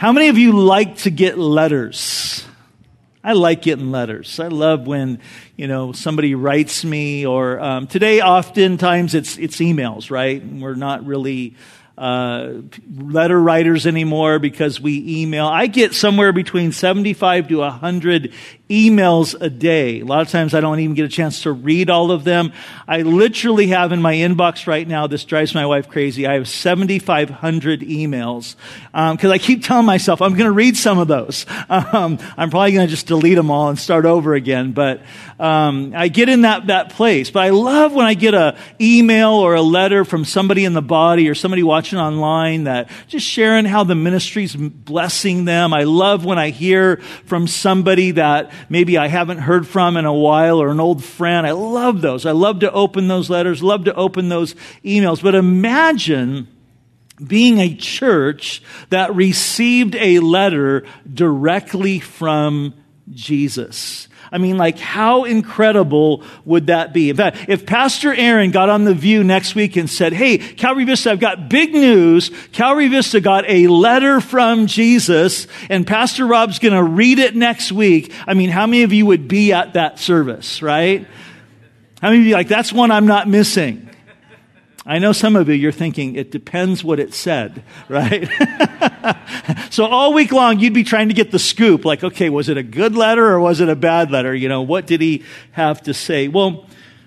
How many of you like to get letters? I like getting letters. I love when, somebody writes me, or today oftentimes it's emails, right? We're not really letter writers anymore because we email. I get somewhere between 75 to 100 emails a day. A lot of times I don't even get a chance to read all of them. I literally have in my inbox right now, this drives my wife crazy, I have 7,500 emails because I keep telling myself I'm going to read some of those. I'm probably going to just delete them all and start over again. But I get in that place. But I love when I get an email or a letter from somebody in the body or somebody watching online that just sharing how the ministry's blessing them. I love when I hear from somebody that maybe I haven't heard from in a while, or an old friend. I love those. I love to open those letters, love to open those emails. But imagine being a church that received a letter directly from Jesus. I mean, how incredible would that be? In fact, if Pastor Aaron got on The View next week and said, hey, Calvary Vista, I've got big news. Calvary Vista got a letter from Jesus, and Pastor Rob's going to read it next week. I mean, how many of you would be at that service, right? How many of you that's one I'm not missing? I know some of you, you're thinking, it depends what it said, right? So all week long, you'd be trying to get the scoop. Okay, was it a good letter or was it a bad letter? What did he have to say? Well,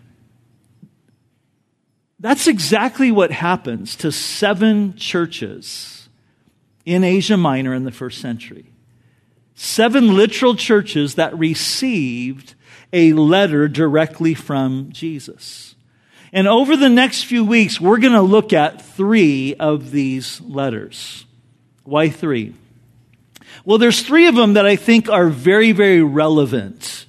that's exactly what happens to 7 churches in Asia Minor in the first century. 7 literal churches that received a letter directly from Jesus. And over the next few weeks, we're going to look at 3 of these letters. Why 3? Well, there's 3 of them that I think are very, very relevant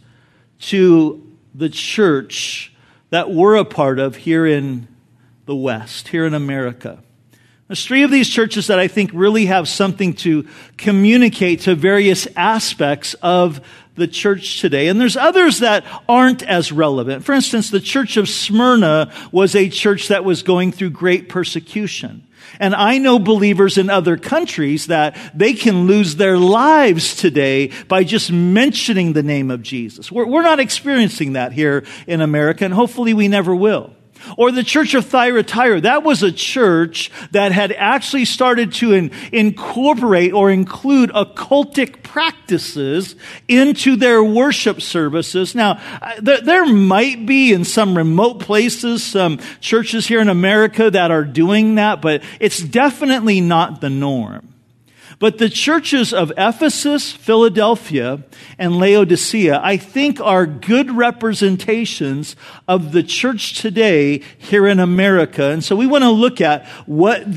to the church that we're a part of here in the West, here in America. There's 3 of these churches that I think really have something to communicate to various aspects of the church today. And there's others that aren't as relevant. For instance, the church of Smyrna was a church that was going through great persecution. And I know believers in other countries that they can lose their lives today by just mentioning the name of Jesus. We're not experiencing that here in America, and hopefully we never will. Or the church of Thyatira, that was a church that had actually started to incorporate or include occultic practices into their worship services. Now, there might be in some remote places some churches here in America that are doing that, but it's definitely not the norm. But the churches of Ephesus, Philadelphia, and Laodicea, I think, are good representations of the church today here in America. And so we want to look at what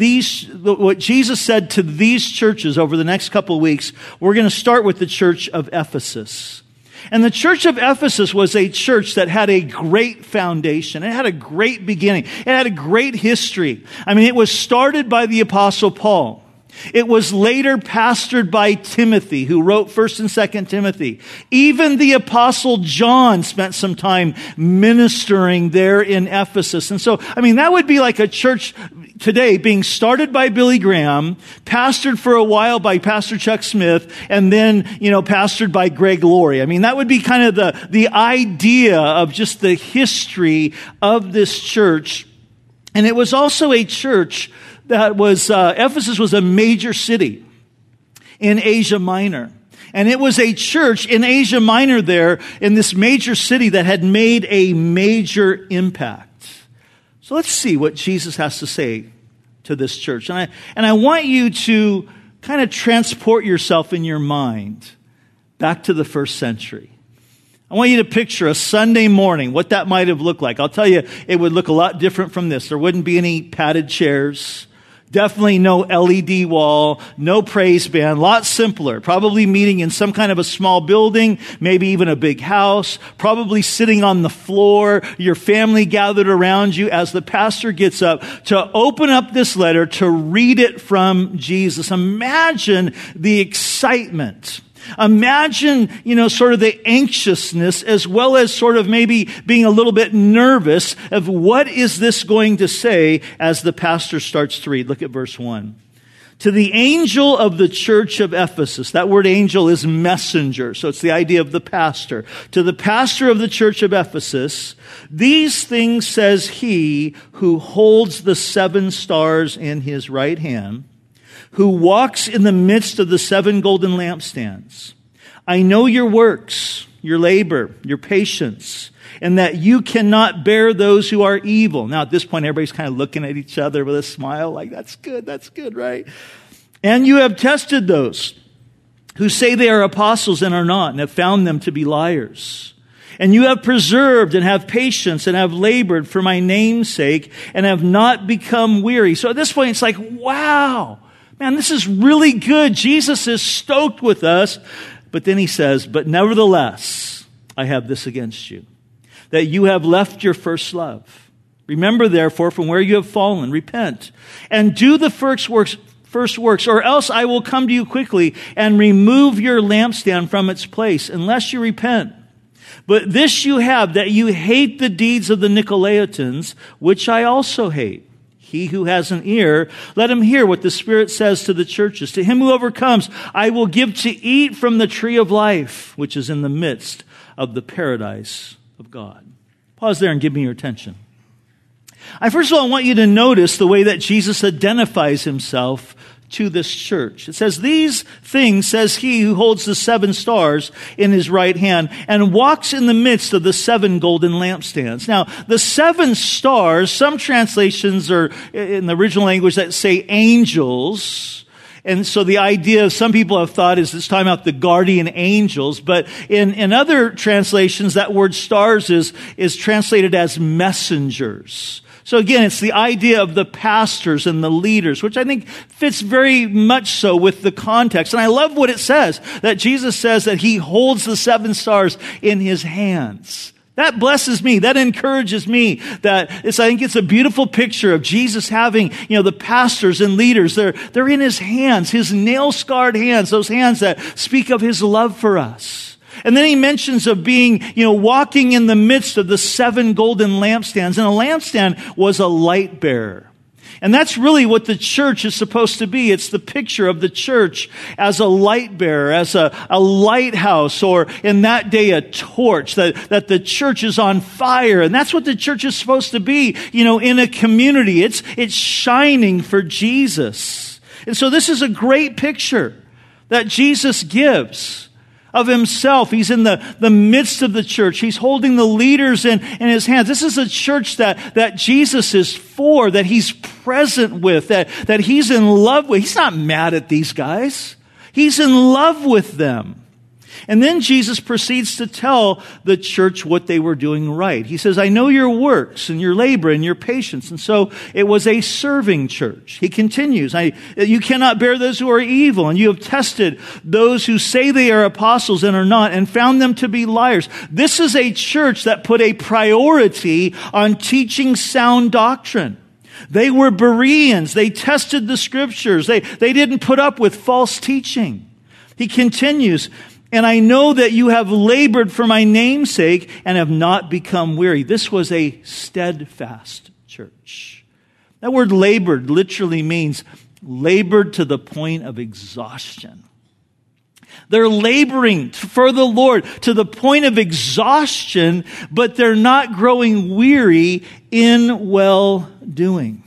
Jesus said to these churches over the next couple of weeks. We're going to start with the church of Ephesus. And the church of Ephesus was a church that had a great foundation. It had a great beginning. It had a great history. I mean, it was started by the Apostle Paul. It was later pastored by Timothy, who wrote 1st and 2nd Timothy. Even the Apostle John spent some time ministering there in Ephesus. And so, that would be like a church today being started by Billy Graham, pastored for a while by Pastor Chuck Smith, and then, pastored by Greg Laurie. That would be kind of the idea of just the history of this church. And it was also a church that was, Ephesus was a major city in Asia Minor. And it was a church in Asia Minor there, in this major city, that had made a major impact. So let's see what Jesus has to say to this church. And I want you to kind of transport yourself in your mind back to the first century. I want you to picture a Sunday morning, what that might have looked like. I'll tell you, it would look a lot different from this. There wouldn't be any padded chairs. Definitely no LED wall, no praise band, a lot simpler. Probably meeting in some kind of a small building, maybe even a big house, probably sitting on the floor, your family gathered around you as the pastor gets up to open up this letter, to read it from Jesus. Imagine the excitement. Imagine, sort of the anxiousness, as well as sort of maybe being a little bit nervous of what is this going to say as the pastor starts to read. Look at verse 1. To the angel of the church of Ephesus. That word angel is messenger, so it's the idea of the pastor. To the pastor of the church of Ephesus, these things says he who holds the 7 stars in his right hand, who walks in the midst of the 7 golden lampstands. I know your works, your labor, your patience, and that you cannot bear those who are evil. Now, at this point, everybody's kind of looking at each other with a smile like, that's good, right? And you have tested those who say they are apostles and are not, and have found them to be liars. And you have preserved and have patience and have labored for my name's sake and have not become weary. So at this point, it's like, wow, man, this is really good. Jesus is stoked with us. But then he says, but nevertheless, I have this against you, that you have left your first love. Remember, therefore, from where you have fallen, repent, and do the first works, or else I will come to you quickly and remove your lampstand from its place, unless you repent. But this you have, that you hate the deeds of the Nicolaitans, which I also hate. He who has an ear, let him hear what the Spirit says to the churches. To him who overcomes, I will give to eat from the tree of life, which is in the midst of the paradise of God. Pause there and give me your attention. First of all, I want you to notice the way that Jesus identifies himself to this church. It says, these things says he who holds the 7 stars in his right hand and walks in the midst of the 7 golden lampstands. Now, the 7 stars, some translations are in the original language that say angels. And so the idea of some people have thought is this time about the guardian angels, but in other translations, that word stars is translated as messengers. So again, it's the idea of the pastors and the leaders, which I think fits very much so with the context. And I love what it says, that Jesus says that he holds the 7 stars in his hands. That blesses me. That encourages me. I think it's a beautiful picture of Jesus having, the pastors and leaders. They're in his hands, his nail-scarred hands, those hands that speak of his love for us. And then he mentions of being, walking in the midst of the 7 golden lampstands. And a lampstand was a light bearer. And that's really what the church is supposed to be. It's the picture of the church as a light bearer, as a lighthouse, or in that day, a torch, that the church is on fire. And that's what the church is supposed to be, in a community. It's shining for Jesus. And so this is a great picture that Jesus gives of himself. He's in the midst of the church. He's holding the leaders in his hands. This is a church that Jesus is for, that he's present with, that he's in love with. He's not mad at these guys. He's in love with them. And then Jesus proceeds to tell the church what they were doing right. He says, I know your works and your labor and your patience. And so it was a serving church. He continues, you cannot bear those who are evil, and you have tested those who say they are apostles and are not, and found them to be liars. This is a church that put a priority on teaching sound doctrine. They were Bereans. They tested the scriptures. They didn't put up with false teaching. He continues, and I know that you have labored for my name's sake and have not become weary. This was a steadfast church. That word labored literally means labored to the point of exhaustion. They're laboring for the Lord to the point of exhaustion, but they're not growing weary in well-doing.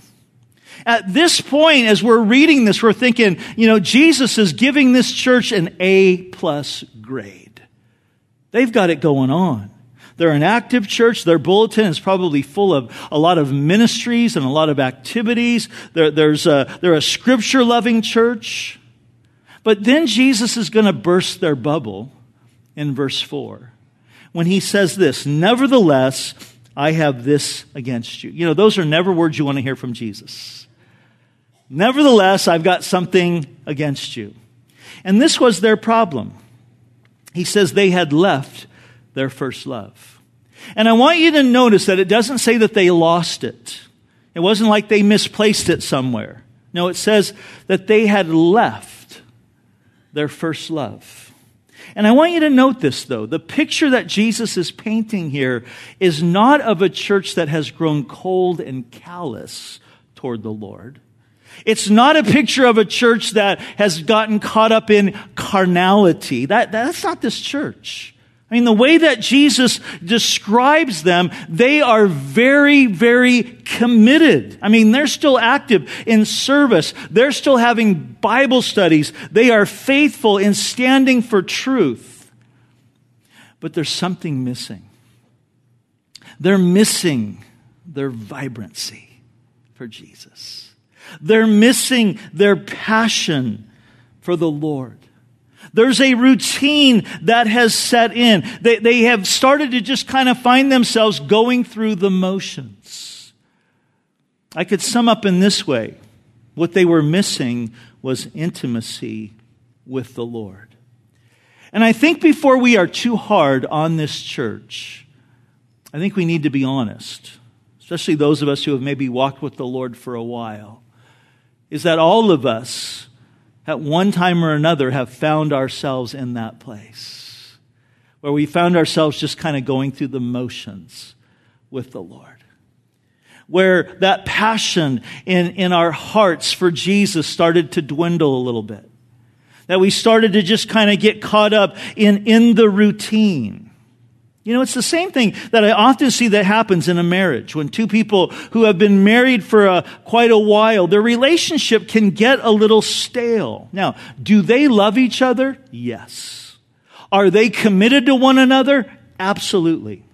At this point, as we're reading this, we're thinking, Jesus is giving this church an A+ grade. They've got it going on. They're an active church. Their bulletin is probably full of a lot of ministries and a lot of activities. They're a scripture-loving church. But then Jesus is going to burst their bubble in verse 4 when he says this, nevertheless, I have this against you. Those are never words you want to hear from Jesus. Nevertheless, I've got something against you. And this was their problem. He says they had left their first love. And I want you to notice that it doesn't say that they lost it. It wasn't like they misplaced it somewhere. No, it says that they had left their first love. And I want you to note this, though. The picture that Jesus is painting here is not of a church that has grown cold and callous toward the Lord. It's not a picture of a church that has gotten caught up in carnality. That's not this church. I mean, the way that Jesus describes them, they are very, very committed. I mean, they're still active in service. They're still having Bible studies. They are faithful in standing for truth. But there's something missing. They're missing their vibrancy for Jesus. They're missing their passion for the Lord. There's a routine that has set in. They have started to just kind of find themselves going through the motions. I could sum up in this way. What they were missing was intimacy with the Lord. And I think before we are too hard on this church, I think we need to be honest, especially those of us who have maybe walked with the Lord for a while, is that all of us, at one time or another, have found ourselves in that place where we found ourselves just kind of going through the motions with the Lord. Where that passion in our hearts for Jesus started to dwindle a little bit. That we started to just kind of get caught up in the routine. You know, it's the same thing that I often see that happens in a marriage. When two people who have been married for quite a while, their relationship can get a little stale. Now, do they love each other? Yes. Are they committed to one another? Absolutely.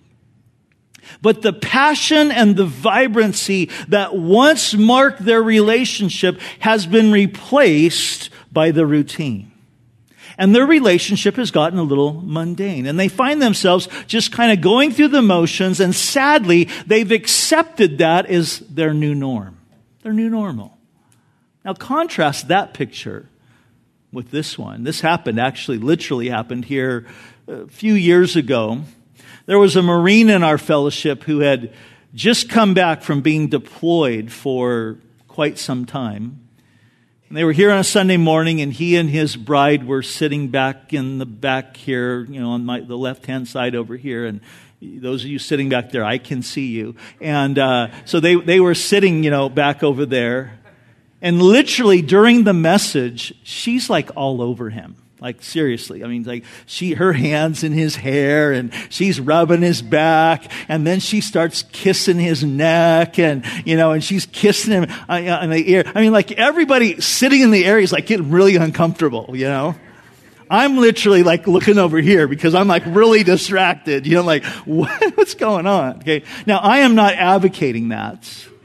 But the passion and the vibrancy that once marked their relationship has been replaced by the routine. And their relationship has gotten a little mundane. And they find themselves just kind of going through the motions. And sadly, they've accepted that as their new norm. Their new normal. Now contrast that picture with this one. This literally happened here a few years ago. There was a Marine in our fellowship who had just come back from being deployed for quite some time. And they were here on a Sunday morning, and he and his bride were sitting back in the back here, you know, on the left-hand side over here. And those of you sitting back there, I can see you. And so they were sitting, you know, back over there. And literally during the message, she's like all over him. Like seriously, I mean, like her hands in his hair and she's rubbing his back, and then she starts kissing his neck, and you know, and she's kissing him in the ear. I mean, like everybody sitting in the area is like getting really uncomfortable, you know. I'm literally like looking over here because I'm like really distracted, you know, like what's going on? Okay, now I am not advocating that.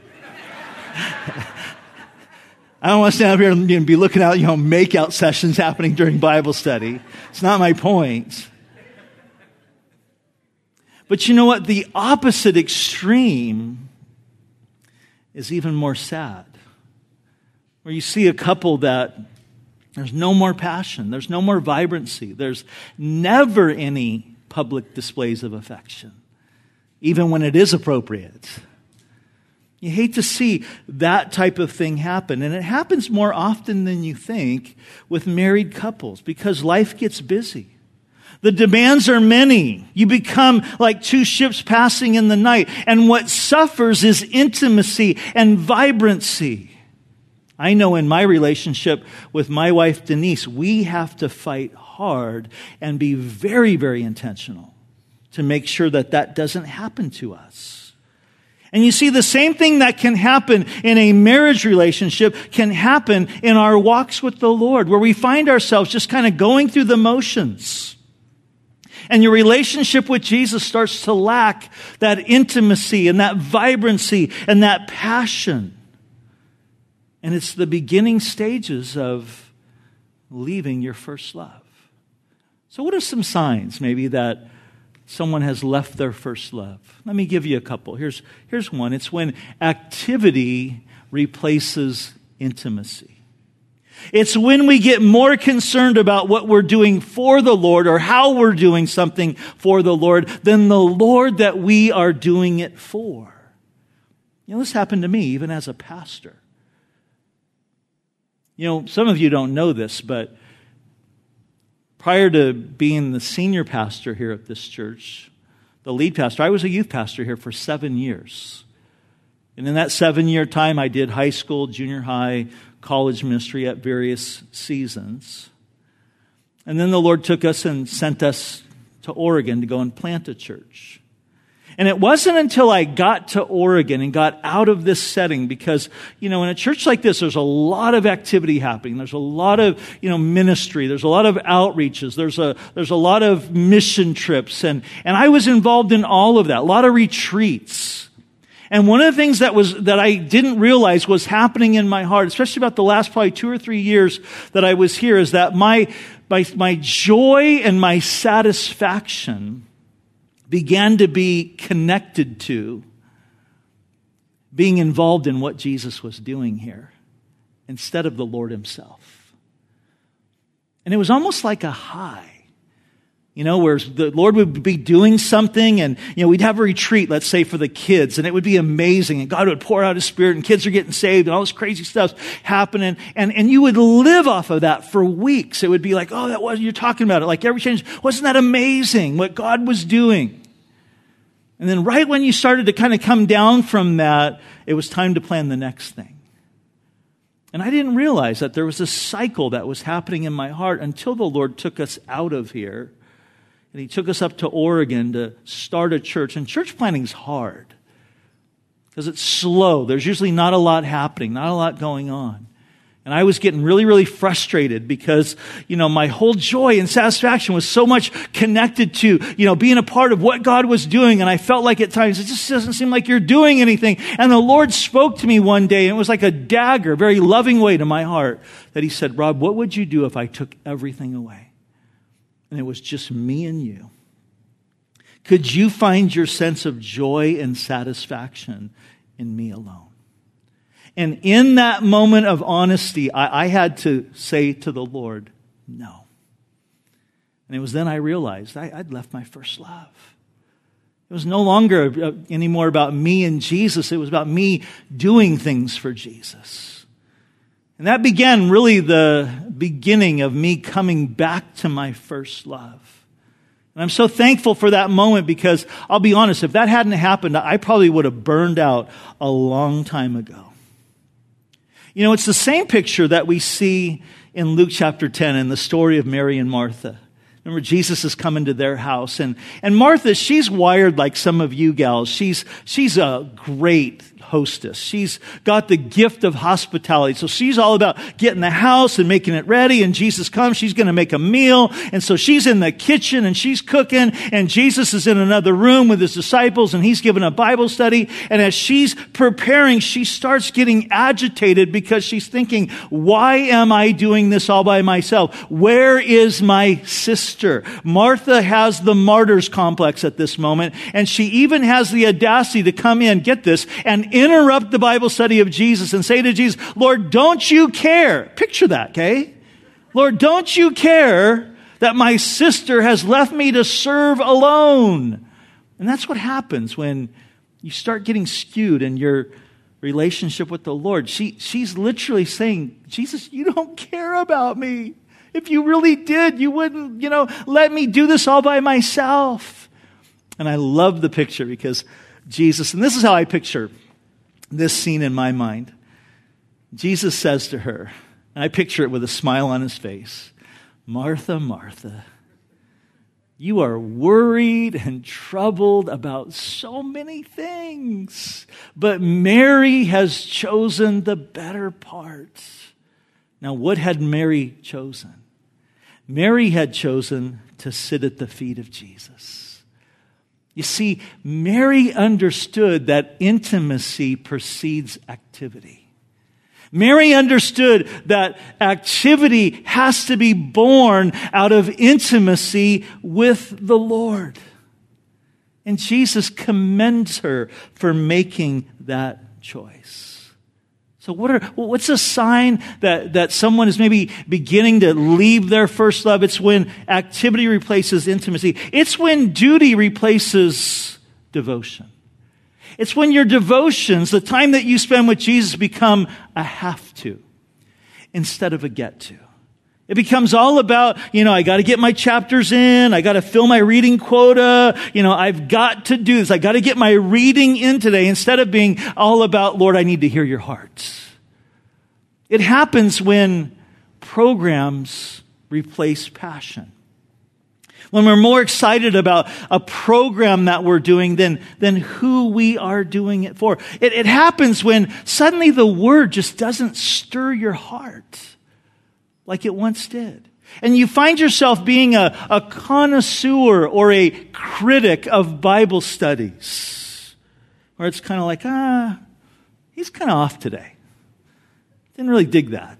I don't want to stand up here and be looking out, you know, make-out sessions happening during Bible study. It's not my point. But you know what? The opposite extreme is even more sad. Where you see a couple that there's no more passion, there's no more vibrancy, there's never any public displays of affection, even when it is appropriate. You hate to see that type of thing happen. And it happens more often than you think with married couples because life gets busy. The demands are many. You become like two ships passing in the night. And what suffers is intimacy and vibrancy. I know in my relationship with my wife, Denise, we have to fight hard and be very, very intentional to make sure that that doesn't happen to us. And you see, the same thing that can happen in a marriage relationship can happen in our walks with the Lord, where we find ourselves just kind of going through the motions. And your relationship with Jesus starts to lack that intimacy and that vibrancy and that passion. And it's the beginning stages of leaving your first love. So what are some signs maybe that someone has left their first love? Let me give you a couple. Here's one. It's when activity replaces intimacy. It's when we get more concerned about what we're doing for the Lord or how we're doing something for the Lord than the Lord that we are doing it for. You know, this happened to me even as a pastor. You know, some of you don't know this, but prior to being the senior pastor here at this church, the lead pastor, I was a youth pastor here for 7 years. And in that 7-year time, I did high school, junior high, college ministry at various seasons. And then the Lord took us and sent us to Oregon to go and plant a church. And it wasn't until I got to Oregon and got out of this setting, because, in a church like this, there's a lot of activity happening. There's a lot of, ministry. There's a lot of outreaches. There's a lot of mission trips. And I was involved in all of that. A lot of retreats. And one of the things that I didn't realize was happening in my heart, especially about the last probably 2 or 3 years that I was here, is that my joy and my satisfaction began to be connected to being involved in what Jesus was doing here instead of the Lord himself. And it was almost like a high, where the Lord would be doing something, and, we'd have a retreat, let's say, for the kids, and it would be amazing, and God would pour out his Spirit, and kids are getting saved, and all this crazy stuff's happening, and you would live off of that for weeks. It would be like, oh, that was, you're talking about it, like every change. Wasn't that amazing what God was doing? And then right when you started to kind of come down from that, it was time to plan the next thing. And I didn't realize that there was a cycle that was happening in my heart until the Lord took us out of here. And he took us up to Oregon to start a church. And church planting is hard because it's slow. There's usually not a lot happening, not a lot going on. And I was getting really, really frustrated because, my whole joy and satisfaction was so much connected to, being a part of what God was doing. And I felt like at times, it just doesn't seem like you're doing anything. And the Lord spoke to me one day, and it was like a dagger, a very loving way to my heart, that he said, Rob, what would you do if I took everything away? And it was just me and you. Could you find your sense of joy and satisfaction in me alone? And in that moment of honesty, I had to say to the Lord, no. And it was then I realized I'd left my first love. It was no longer anymore about me and Jesus. It was about me doing things for Jesus. And that began really the beginning of me coming back to my first love. And I'm so thankful for that moment, because I'll be honest, if that hadn't happened, I probably would have burned out a long time ago. It's the same picture that we see in Luke chapter 10 in the story of Mary and Martha. Remember, Jesus is coming to their house. And Martha, she's wired like some of you gals. She's a great hostess. She's got the gift of hospitality. So she's all about getting the house and making it ready. And Jesus comes, she's going to make a meal. And so she's in the kitchen and she's cooking. And Jesus is in another room with his disciples, and he's giving a Bible study. And as she's preparing, she starts getting agitated because she's thinking, why am I doing this all by myself? Where is my sister? Martha has the martyr's complex at this moment. And she even has the audacity to come in, get this, and interrupt the Bible study of Jesus and say to Jesus, Lord, don't you care? Picture that, okay? Lord, don't you care that my sister has left me to serve alone? And that's what happens when you start getting skewed in your relationship with the Lord. She's literally saying, Jesus, you don't care about me. If you really did, you wouldn't, let me do this all by myself. And I love the picture, because Jesus, and this is how I picture this scene in my mind. Jesus says to her, and I picture it with a smile on his face, Martha, Martha, you are worried and troubled about so many things, but Mary has chosen the better part. Now, what had Mary chosen? Mary had chosen to sit at the feet of Jesus. You see, Mary understood that intimacy precedes activity. Mary understood that activity has to be born out of intimacy with the Lord. And Jesus commends her for making that choice. So what's a sign that someone is maybe beginning to leave their first love? It's when activity replaces intimacy. It's when duty replaces devotion. It's when your devotions, the time that you spend with Jesus, become a have to instead of a get to. It becomes all about, I got to get my chapters in. I got to fill my reading quota. I've got to do this. I got to get my reading in today, instead of being all about, Lord, I need to hear your heart. It happens when programs replace passion. When we're more excited about a program that we're doing than who we are doing it for. It happens when suddenly the word just doesn't stir your heart like it once did. And you find yourself being a connoisseur or a critic of Bible studies, where it's kind of like, he's kind of off today. Didn't really dig that.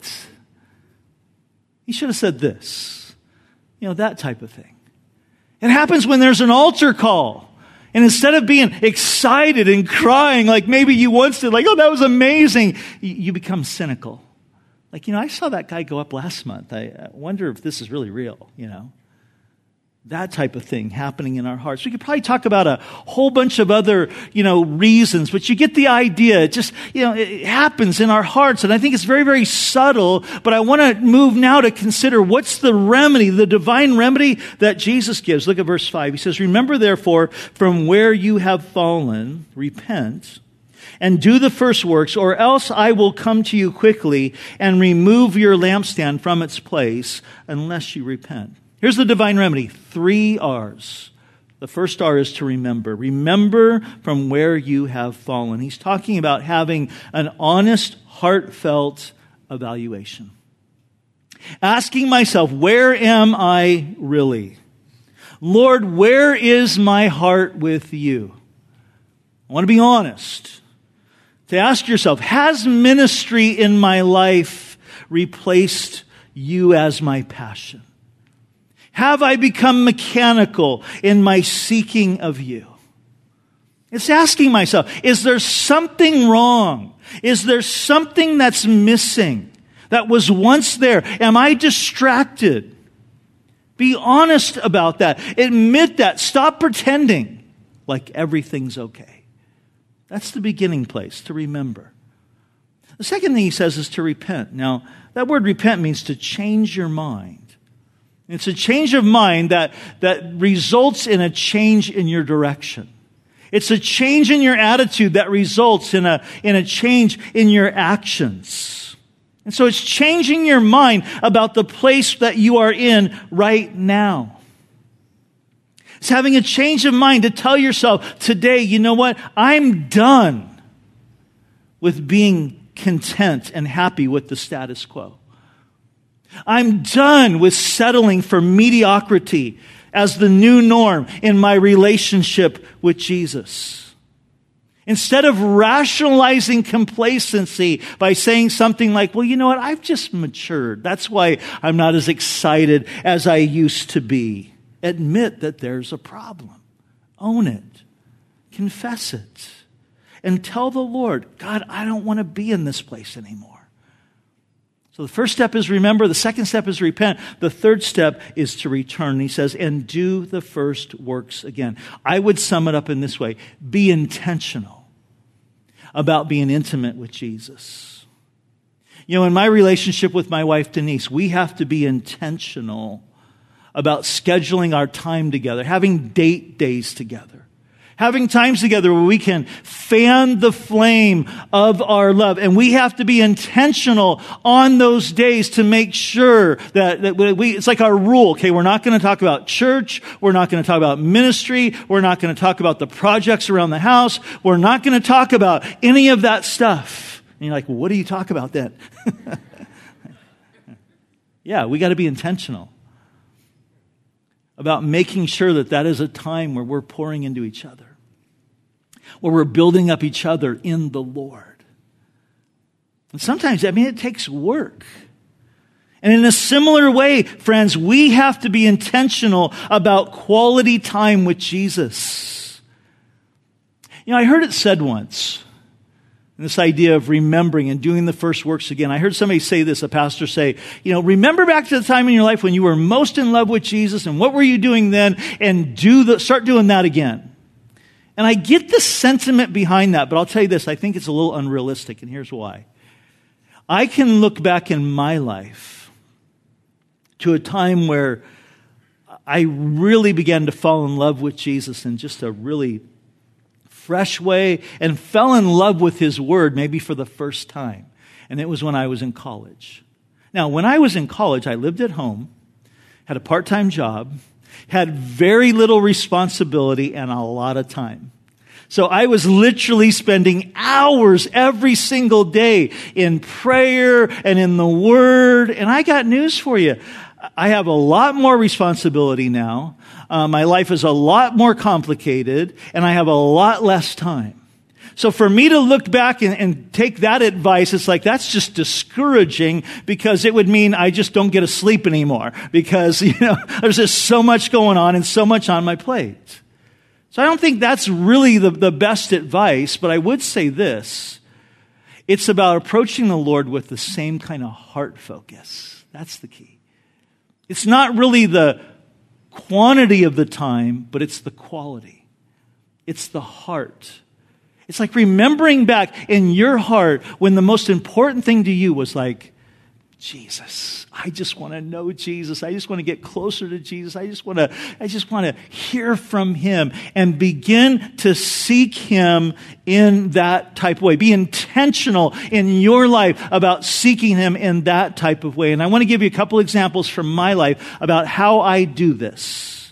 He should have said this. That type of thing. It happens when there's an altar call. And instead of being excited and crying like maybe you once did, like, oh, that was amazing, you become cynical. Like, I saw that guy go up last month. I wonder if this is really real, That type of thing happening in our hearts. We could probably talk about a whole bunch of other, reasons, but you get the idea. It just, it happens in our hearts. And I think it's very, very subtle, but I want to move now to consider what's the remedy, the divine remedy that Jesus gives. Look at verse 5. He says, remember therefore from where you have fallen, repent, and do the first works, or else I will come to you quickly and remove your lampstand from its place unless you repent. Here's the divine remedy. 3 R's. The first R is to remember. Remember from where you have fallen. He's talking about having an honest, heartfelt evaluation. Asking myself, where am I really? Lord, where is my heart with you? I want to be honest. To ask yourself, has ministry in my life replaced you as my passion? Have I become mechanical in my seeking of you? It's asking myself, is there something wrong? Is there something that's missing that was once there? Am I distracted? Be honest about that. Admit that. Stop pretending like everything's okay. That's the beginning place, to remember. The second thing he says is to repent. Now, that word repent means to change your mind. It's a change of mind that results in a change in your direction. It's a change in your attitude that results in a change in your actions. And so it's changing your mind about the place that you are in right now. It's having a change of mind to tell yourself today, you know what? I'm done with being content and happy with the status quo. I'm done with settling for mediocrity as the new norm in my relationship with Jesus. Instead of rationalizing complacency by saying something like, well, you know what? I've just matured. That's why I'm not as excited as I used to be. Admit that there's a problem. Own it. Confess it. And tell the Lord, God, I don't want to be in this place anymore. So the first step is remember. The second step is repent. The third step is to return. He says, and do the first works again. I would sum it up in this way. Be intentional about being intimate with Jesus. In my relationship with my wife, Denise, we have to be intentional about scheduling our time together, having date days together, having times together where we can fan the flame of our love. And we have to be intentional on those days to make sure that it's like our rule. Okay, we're not going to talk about church. We're not going to talk about ministry. We're not going to talk about the projects around the house. We're not going to talk about any of that stuff. And you're like, well, what do you talk about then? Yeah, we got to be intentional about making sure that is a time where we're pouring into each other, where we're building up each other in the Lord. And sometimes, it takes work. And in a similar way, friends, we have to be intentional about quality time with Jesus. I heard it said once, this idea of remembering and doing the first works again. I heard somebody say this, a pastor say, remember back to the time in your life when you were most in love with Jesus, and what were you doing then? And start doing that again. And I get the sentiment behind that, but I'll tell you this, I think it's a little unrealistic, and here's why. I can look back in my life to a time where I really began to fall in love with Jesus in just a really fresh way, and fell in love with His Word maybe for the first time. And it was when I was in college. Now, when I was in college, I lived at home, had a part-time job, had very little responsibility and a lot of time. So I was literally spending hours every single day in prayer and in the Word. And I got news for you. I have a lot more responsibility now. My life is a lot more complicated, and I have a lot less time. So for me to look back and take that advice, it's like, that's just discouraging, because it would mean I just don't get to sleep anymore, because, there's just so much going on and so much on my plate. So I don't think that's really the best advice, but I would say this. It's about approaching the Lord with the same kind of heart focus. That's the key. It's not really the quantity of the time, but it's the quality. It's the heart. It's like remembering back in your heart when the most important thing to you was like, Jesus. I just want to know Jesus. I just want to get closer to Jesus. I just want to hear from Him and begin to seek Him in that type of way. Be intentional in your life about seeking Him in that type of way. And I want to give you a couple examples from my life about how I do this,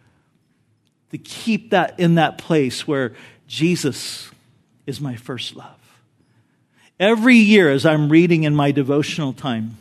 to keep that in that place where Jesus is my first love. Every year as I'm reading in my devotional time,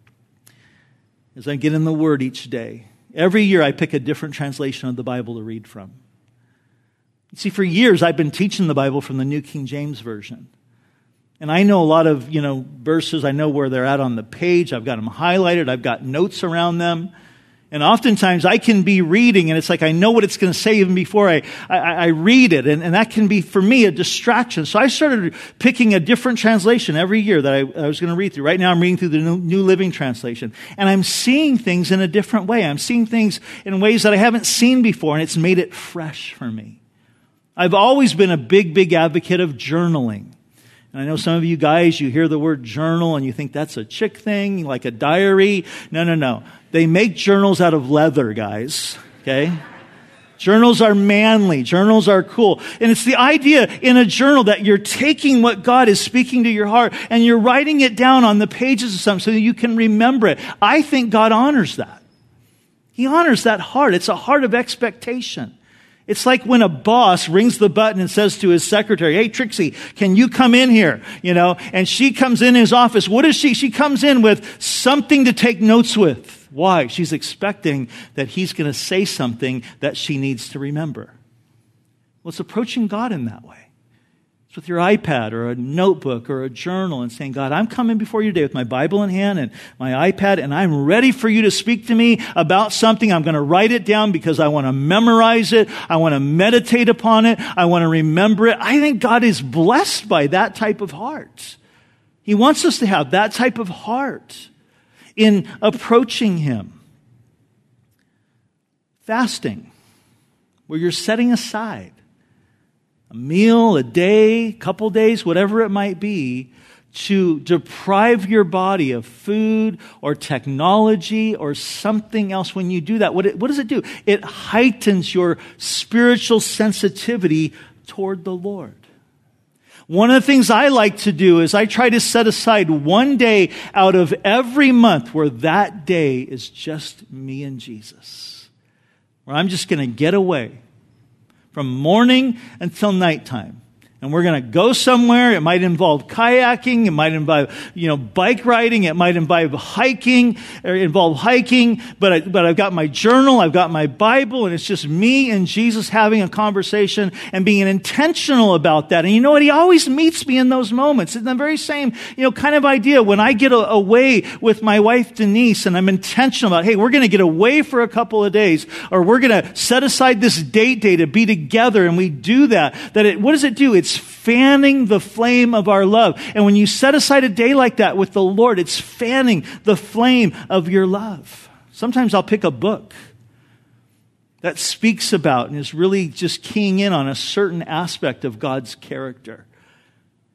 as I get in the Word each day, every year I pick a different translation of the Bible to read from. You see, for years I've been teaching the Bible from the New King James Version. And I know a lot of, verses. I know where they're at on the page. I've got them highlighted. I've got notes around them. And oftentimes I can be reading and it's like I know what it's going to say even before I read it. And that can be, for me, a distraction. So I started picking a different translation every year that I was going to read through. Right now I'm reading through the New Living Translation. And I'm seeing things in a different way. I'm seeing things in ways that I haven't seen before, and it's made it fresh for me. I've always been a big advocate of journaling. And I know some of you guys, you hear the word journal and you think that's a chick thing, like a diary. No. They make journals out of leather, guys. Okay? Journals are manly. Journals are cool. And it's the idea in a journal that you're taking what God is speaking to your heart and you're writing it down on the pages of something so that you can remember it. I think God honors that. He honors that heart. It's a heart of expectation. It's like when a boss rings the button and says to his secretary, "Hey, Trixie, can you come in here?" And she comes in his office. What is she? She comes in with something to take notes with. Why? She's expecting that he's going to say something that she needs to remember. Well, it's approaching God in that way. It's with your iPad or a notebook or a journal and saying, "God, I'm coming before you today with my Bible in hand and my iPad, and I'm ready for you to speak to me about something. I'm going to write it down because I want to memorize it. I want to meditate upon it. I want to remember it." I think God is blessed by that type of heart. He wants us to have that type of heart in approaching Him. Fasting, where you're setting aside a meal, a day, couple days, whatever it might be, to deprive your body of food or technology or something else. When you do that, what does it do? It heightens your spiritual sensitivity toward the Lord. One of the things I like to do is I try to set aside one day out of every month where that day is just me and Jesus, where I'm just going to get away from morning until nighttime. And we're going to go somewhere. It might involve kayaking. It might involve, bike riding. It might involve hiking. But I've got my journal. I've got my Bible, and it's just me and Jesus having a conversation and being intentional about that. And you know what? He always meets me in those moments. It's the very same, kind of idea. When I get away with my wife Denise, and I'm intentional about, hey, we're going to get away for a couple of days, or we're going to set aside this date day to be together, and we do that. What does it do? It's fanning the flame of our love. And when you set aside a day like that with the Lord, it's fanning the flame of your love. Sometimes I'll pick a book that speaks about and is really just keying in on a certain aspect of God's character.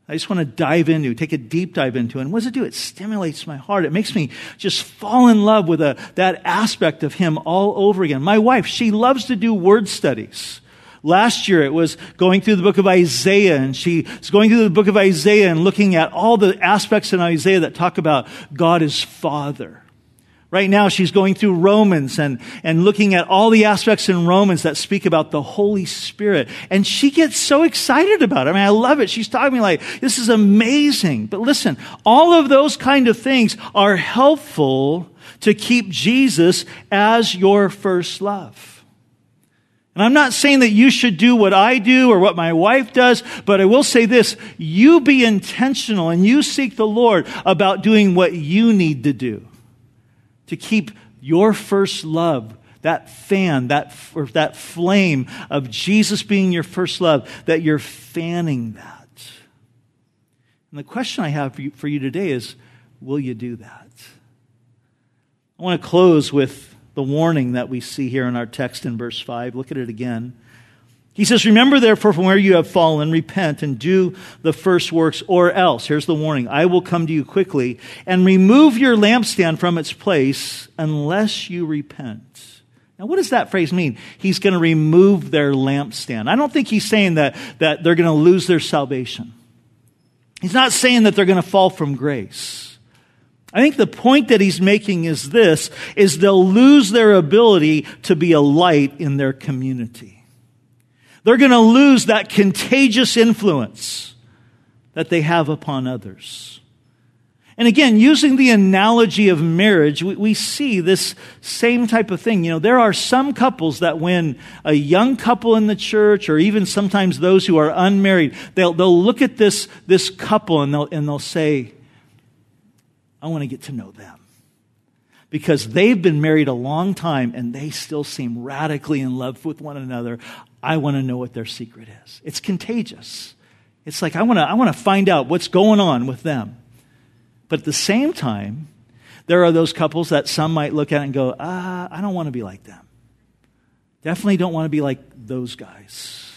I just want to dive into, take a deep dive into. And what does it do? It stimulates my heart. It makes me just fall in love with that aspect of Him all over again. My wife, she loves to do word studies. Last year it was going through the book of Isaiah, and she was going through the book of Isaiah and looking at all the aspects in Isaiah that talk about God as Father. Right now she's going through Romans and looking at all the aspects in Romans that speak about the Holy Spirit. And she gets so excited about it. I mean, I love it. She's talking to me like, this is amazing. But listen, all of those kind of things are helpful to keep Jesus as your first love. And I'm not saying that you should do what I do or what my wife does, but I will say this, you be intentional and you seek the Lord about doing what you need to do to keep your first love, that fan, that flame of Jesus being your first love, that you're fanning that. And the question I have for you today is, will you do that? I want to close with the warning that we see here in our text in verse 5. Look at it again. He says, remember therefore from where you have fallen, repent and do the first works, or else, here's the warning, I will come to you quickly and remove your lampstand from its place unless you repent. Now, what does that phrase mean? He's going to remove their lampstand. I don't think he's saying that they're going to lose their salvation. He's not saying that they're going to fall from grace. I think the point that he's making is this, is they'll lose their ability to be a light in their community. They're going to lose that contagious influence that they have upon others. And again, using the analogy of marriage, we see this same type of thing. You know, there are some couples that when a young couple in the church, or even sometimes those who are unmarried, they'll look at this couple and they'll say, I want to get to know them. Because they've been married a long time and they still seem radically in love with one another. I want to know what their secret is. It's contagious. It's like I want to find out what's going on with them. But at the same time, there are those couples that some might look at and go, I don't want to be like them. Definitely don't want to be like those guys.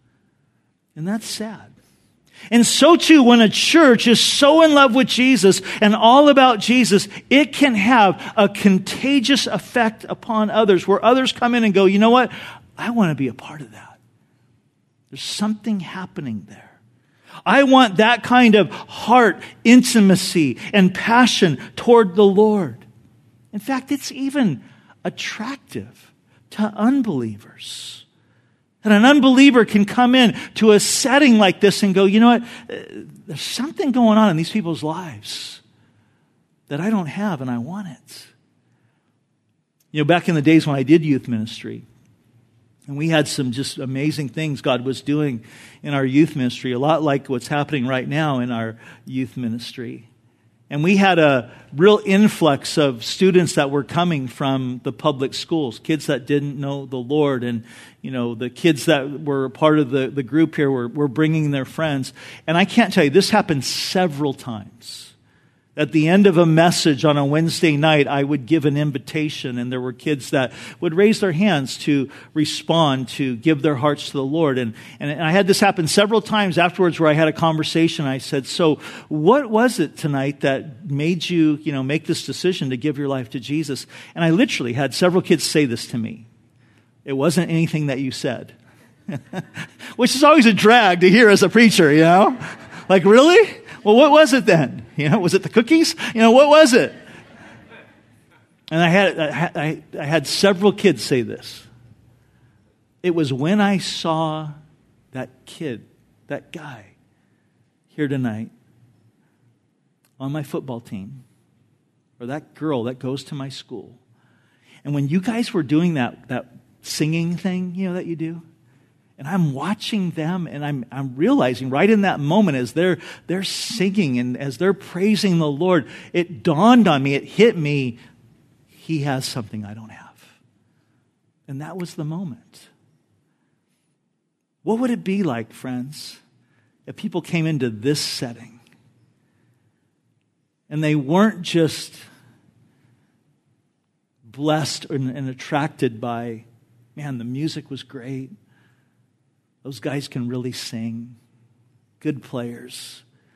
And that's sad. And so too, when a church is so in love with Jesus and all about Jesus, it can have a contagious effect upon others, where others come in and go, you know what? I want to be a part of that. There's something happening there. I want that kind of heart intimacy and passion toward the Lord. In fact, it's even attractive to unbelievers. And an unbeliever can come in to a setting like this and go, you know what? There's something going on in these people's lives that I don't have and I want it. You know, back in the days when I did youth ministry, and we had some just amazing things God was doing in our youth ministry, a lot like what's happening right now in our youth ministry. And we had a real influx of students that were coming from the public schools, kids that didn't know the Lord. And, you know, the kids that were part of the group here were bringing their friends. And I can't tell you, this happened several times. At the end of a message on a Wednesday night, I would give an invitation, and there were kids that would raise their hands to respond, to give their hearts to the Lord. And I had this happen several times afterwards, where I had a conversation. I said, so what was it tonight that made you, make this decision to give your life to Jesus? And I literally had several kids say this to me. It wasn't anything that you said. Which is always a drag to hear as a preacher, Like, really? Well, what was it then? Was it the cookies? What was it? And I had several kids say this. It was when I saw that kid, that guy, here tonight on my football team, or that girl that goes to my school. And when you guys were doing that singing thing, that you do, and I'm watching them, and I'm realizing right in that moment as they're singing and as they're praising the Lord, it dawned on me, it hit me, he has something I don't have. And that was the moment. What would it be like, friends, if people came into this setting and they weren't just blessed and attracted by, man, the music was great. Those guys can really sing. Good players.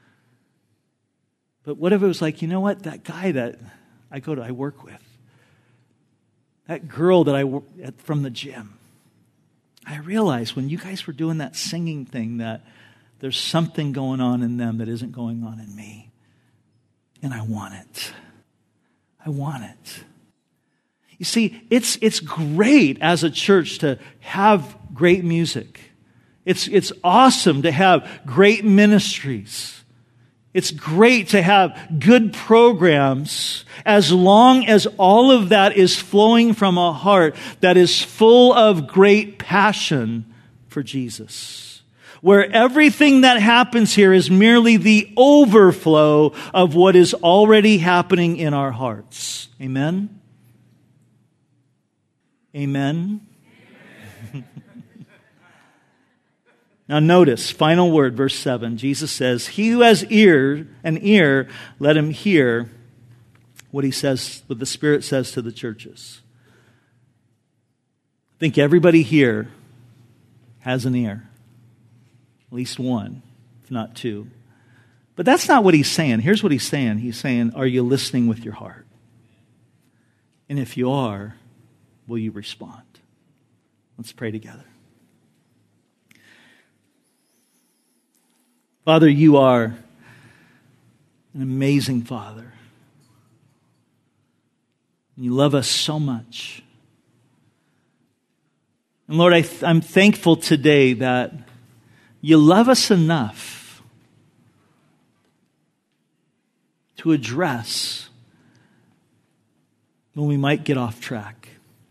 But what if it was like, you know what, that guy that I work with, that girl that I work at from the gym, I realized when you guys were doing that singing thing that there's something going on in them that isn't going on in me. And I want it. I want it. You see, it's great as a church to have great music. It's awesome to have great ministries. It's great to have good programs as long as all of that is flowing from a heart that is full of great passion for Jesus. Where everything that happens here is merely the overflow of what is already happening in our hearts. Amen? Amen? Now notice, final word, verse 7. Jesus says, he who has an ear, let him hear what he says, what the Spirit says to the churches. I think everybody here has an ear. At least one, if not two. But that's not what he's saying. Here's what he's saying. He's saying, are you listening with your heart? And if you are, will you respond? Let's pray together. Father, you are an amazing Father. You love us so much. And Lord, I'm thankful today that you love us enough to address when we might get off track.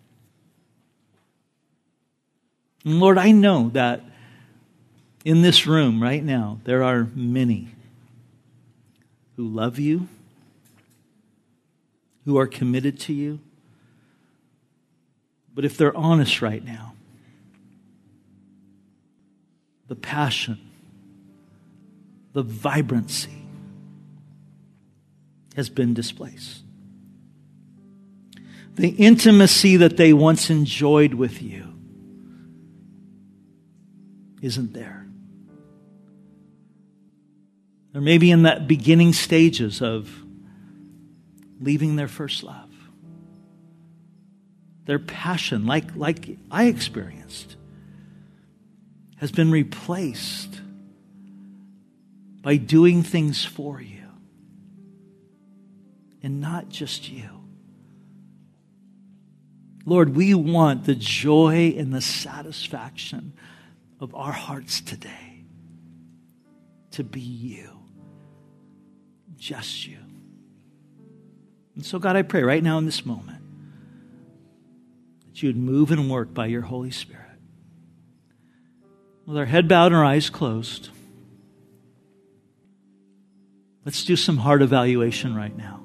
And Lord, I know that in this room right now, there are many who love you, who are committed to you. But if they're honest right now, the passion, the vibrancy has been displaced. The intimacy that they once enjoyed with you isn't there. Or maybe in that beginning stages of leaving their first love. Their passion, like I experienced, has been replaced by doing things for you and not just you. Lord, we want the joy and the satisfaction of our hearts today to be you. Just you. And so, God, I pray right now in this moment that you would move and work by your Holy Spirit. With our head bowed and our eyes closed, let's do some heart evaluation right now.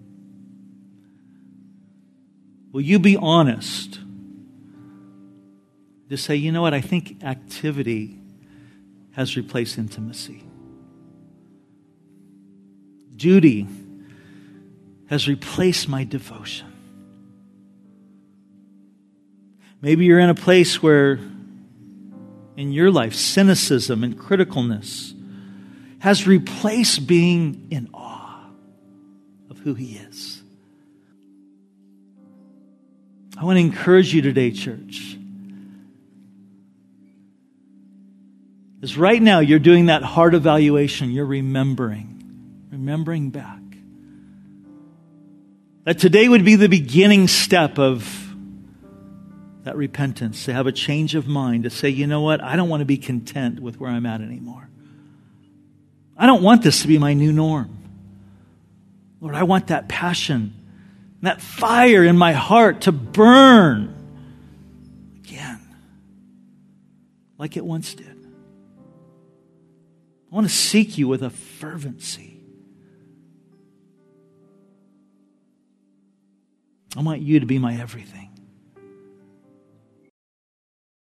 Will you be honest? Just say, you know what, I think activity has replaced intimacy. Duty has replaced my devotion. Maybe you're in a place where in your life cynicism and criticalness has replaced being in awe of who He is. I want to encourage you today, church. As right now you're doing that heart evaluation, you're remembering back. That today would be the beginning step of that repentance, to have a change of mind, to say, you know what, I don't want to be content with where I'm at anymore. I don't want this to be my new norm. Lord, I want that passion, that fire in my heart to burn again, like it once did. I want to seek you with a fervency. I want you to be my everything.